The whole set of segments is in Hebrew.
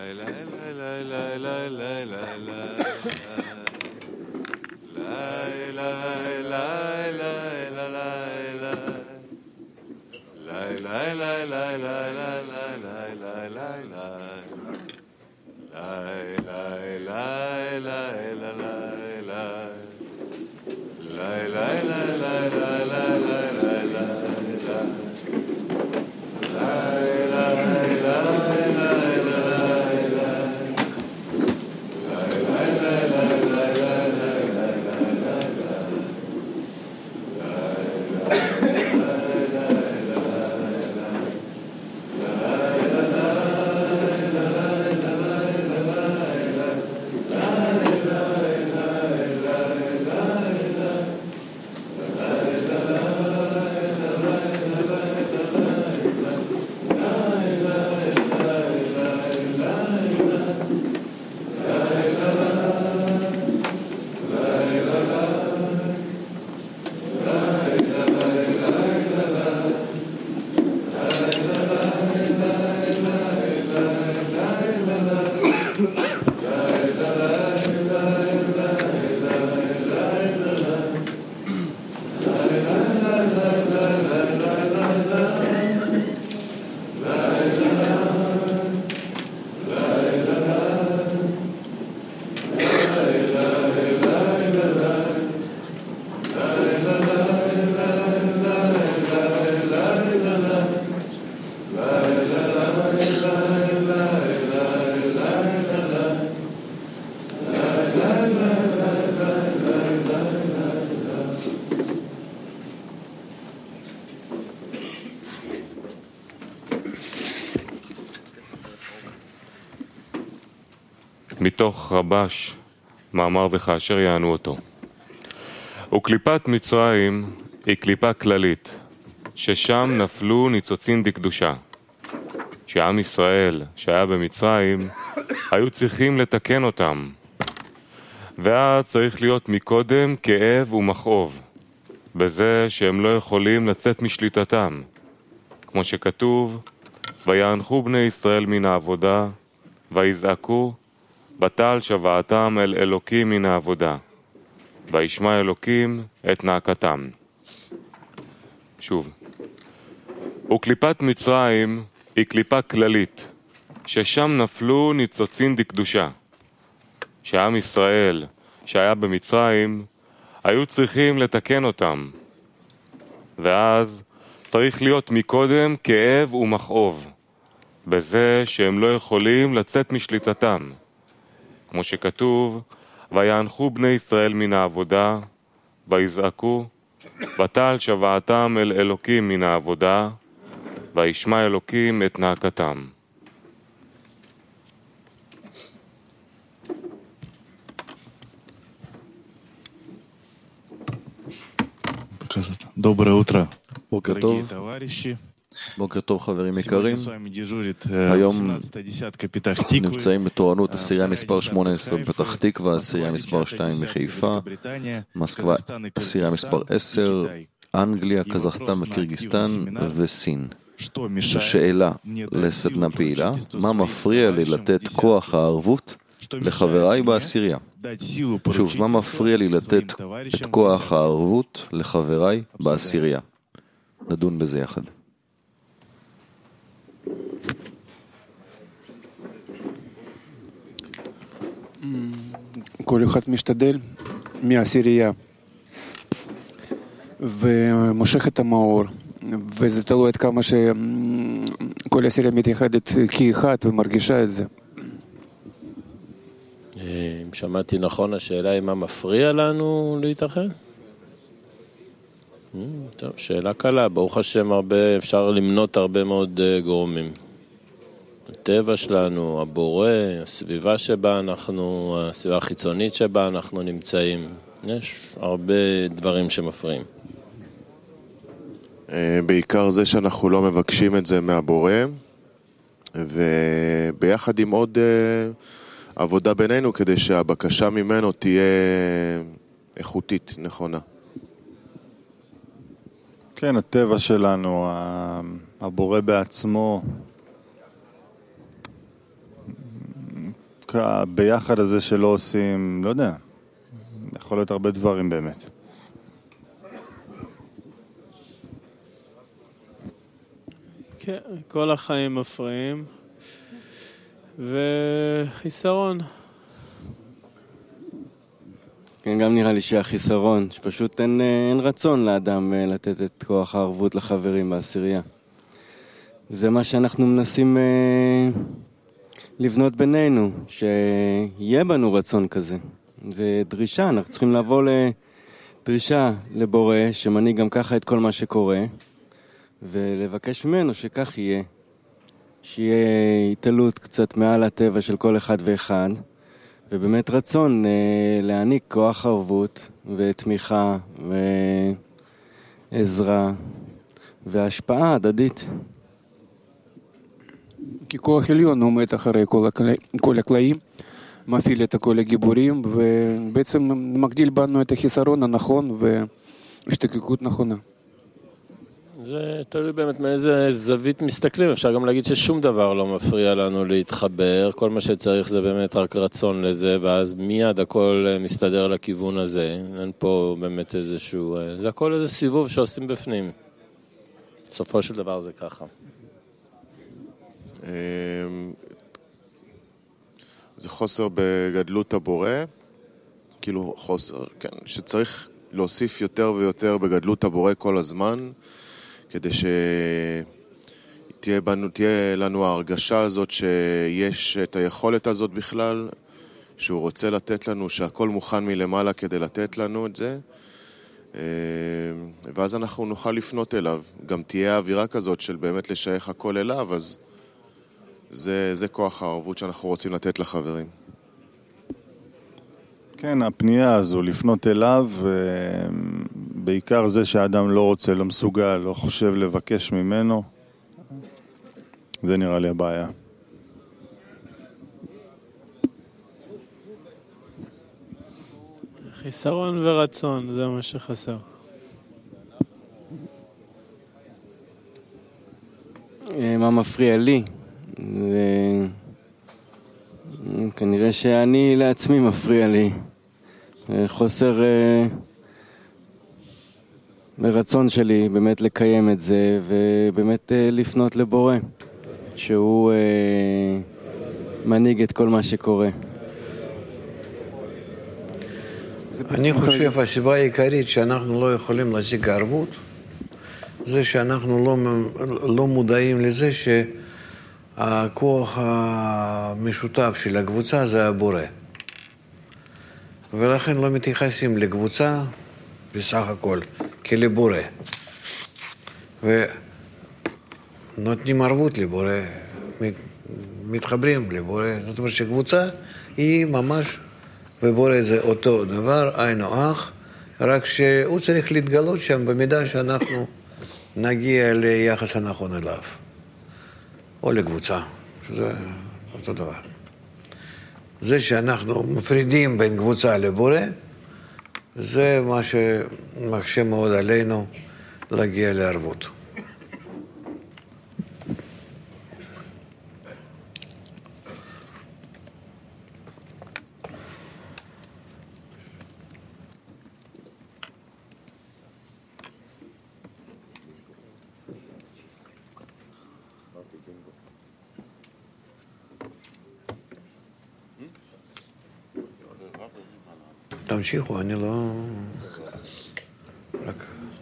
מתוך רבש, מאמר וכאשר יענו אותו. וקליפת מצרים היא קליפה כללית, ששם נפלו ניצוצין דקדושה. שעם ישראל שהיה במצרים, היו צריכים לתקן אותם. ואז צריך להיות מקודם כאב ומכאוב, בזה שהם לא יכולים לצאת משליטתם. כמו שכתוב, ויאנחו בני ישראל מן העבודה, ויזעקו, בטל שוועתם אל אלוקים מן העבודה, וישמע אלוקים את נאקתם. שוב. וקליפת מצרים היא קליפה כללית, ששם נפלו ניצוצין דקדושה. שעם ישראל שהיה במצרים, היו צריכים לתקן אותם. ואז צריך להיות מקודם כאב ומכאוב, בזה שהם לא יכולים לצאת משליטתם. כמו שכתוב, ויאנחו בני ישראל מן העבודה, ויזעקו, בטל שוועתם אל אלוקים מן העבודה, וישמע אלוקים את נאקתם. Доброе утро, בוקר дорогие טוב, товарищи. בוקר טוב חברים Сегодня יקרים. с вами דежурит היום 18-ה דесятка פתח תקווה. נמצאים בתורנות עשירייה מספר 18 בפתח תקווה, עשירייה מספר 2 בחיפה, מוסקבה עשירייה מספר 10, אנגליה, קזחסטן וקירגיסטן וסין. השאלה לסדנה פעילה, מה מפריע לי לתת כוח הערבות לחבריי בעשירייה? שוב, מה מפריע לי לתת את כוח הערבות לחבריי בעשירייה? נדון בזה יחד. כל אחד משתדל מהעשירייה ומושך את המאור, וזה תלוי עד כמה שכל העשירייה מתייחדת כאחד ומרגישה את זה. אם שמעתי נכון, השאלה היא מה מפריע לנו להתאחד? טוב, שאלה קלה. ברוך השם, אפשר למנות הרבה מאוד גורמים. הטבע שלנו, הבורא, הסביבה שבה אנחנו, הסביבה החיצונית שבה אנחנו נמצאים. יש הרבה דברים שמפריעים. בעיקר זה שאנחנו לא מבקשים את זה מהבורא, וביחד עם עוד עבודה בינינו כדי שהבקשה ממנו תהיה איכותית, נכונה. כן, הטבע שלנו, הבורא בעצמו הביחד הזה שלא עושים, לא יודע, יכול להיות הרבה דברים באמת. כן, כל החיים מפריעים, וחיסרון. כן, גם נראה לי שהחיסרון, שפשוט אין רצון לאדם לתת את כוח הערבות לחברים בעשירייה. זה מה שאנחנו מנסים לבנות בינינו, שיהיה בנו רצון כזה. זה דרישה, אנחנו צריכים לבוא לדרישה לבורא, שמנהיג גם ככה את כל מה שקורה, ולבקש ממנו שכך יהיה. שיהיה התעלות קצת מעל הטבע של כל אחד ואחד, ובאמת רצון להעניק כוח ערבות ותמיכה ועזרה והשפעה הדדית. כי כוח עליון עומד אחרי כל הקלעים, מפעיל את כל הגיבורים, ובעצם מגדיל בנו את החיסרון הנכון והשתוקקות נכונה. זה תלוי באמת מאיזה זווית מסתכלים. אפשר גם להגיד ששום דבר לא מפריע לנו להתחבר. כל מה שצריך זה באמת רק רצון לזה, ואז מיד הכל מסתדר לכיוון הזה. אין פה באמת איזשהו... זה הכל איזה סיבוב שעושים בפנים. בסופו של דבר זה ככה. זה חוסר בגדלות הבורא, כאילו חוסר, כן, שצריך להוסיף יותר ויותר בגדלות הבורא כל הזמן, כדי שתהיה לנו ההרגשה הזאת שיש את היכולת הזאת בכלל, שהוא רוצה לתת לנו, שהכל מוכן מלמעלה כדי לתת לנו את זה, ואז אנחנו נוכל לפנות אליו. גם תהיה האווירה כזאת של באמת לשייך הכל אליו, אז זה כוח הערבות שאנחנו רוצים לתת לחברים. כן, הפנייה הזו, לפנות אליו, בעיקר זה שהאדם לא רוצה, לא מסוגל, לא חושב לבקש ממנו, זה נראה לי הבעיה. חיסרון ורצון, זה מה שחסר. מה מפריע לי? כנראה שאני לעצמי מפריע לי. חוסר ברצון שלי באמת לקיים את זה, ובאמת לפנות לבורא, שהוא מנהיג את כל מה שקורה. אני חושב הסיבה העיקרית שאנחנו לא יכולים להשיג ערבות, זה שאנחנו לא מודעים לזה שהכוח המשותף של הקבוצה זה הבורא. ולכן לא מתייחסים לקבוצה בסך הכל כלבורא. ונותנים ערבות לבורא, מתחברים לבורא. זאת אומרת שקבוצה היא ממש, ובורא זה אותו דבר, היינו אח, רק שהוא צריך להתגלות שם במידה שאנחנו נגיע ליחס הנכון אליו. או לקבוצה, שזה אותו דבר. זה שאנחנו מפרידים בין קבוצה לבורא, זה מה שמקשה מאוד עלינו להגיע לערבות. תמשיכו, אני לא... רק...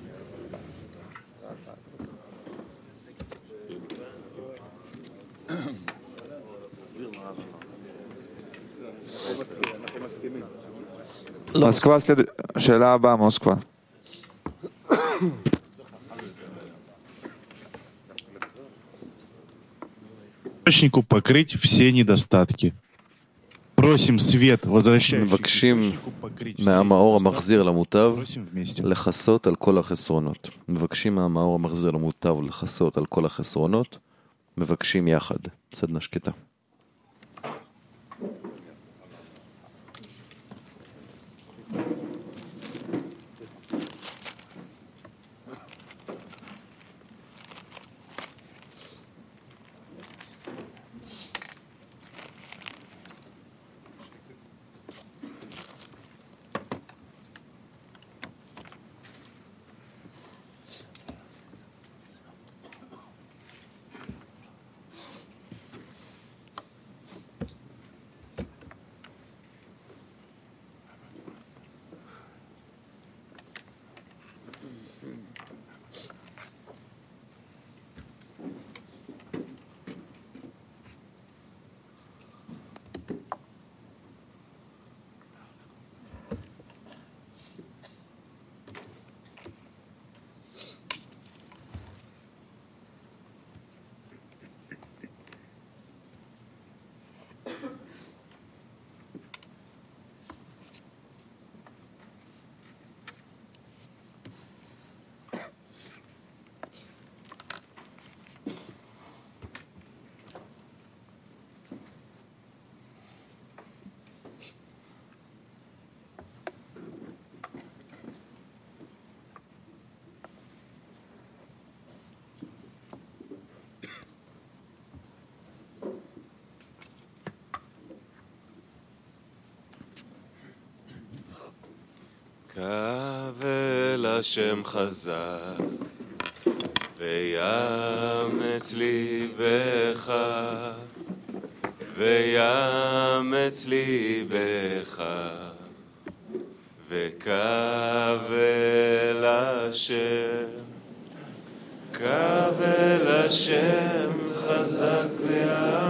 מוסקבה, שאלה הבאה, מוסקבה. Источнику покрыть все недостатки. מבקשים מהמאור המחזיר למוטב לחסות על כל החסרונות. מבקשים מהמאור המחזיר למוטב לחסות על כל החסרונות. מבקשים יחד. סדנה שקטה. קבל השם חזק ויאמץ ליבך ויאמץ ליבך וקבל השם חזק ויאמץ